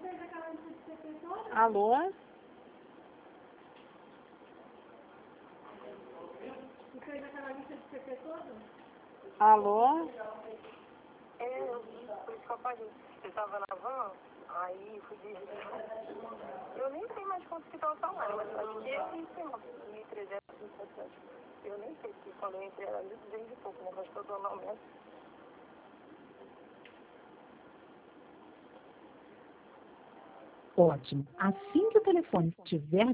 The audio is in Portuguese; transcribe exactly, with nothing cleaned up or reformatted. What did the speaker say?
Alô? Alô? É, eu vi, por isso que eu paguei. Eu tava na van, aí fui dirigir. Eu nem sei mais quanto que tava falando, mas eu acho que é isso, mil e trezentos, mil e setecentos. Eu nem sei se quando eu entrei era mil e duzentos e pouco, né? Mas tô dando aumento. Ótimo. Assim que o telefone estiver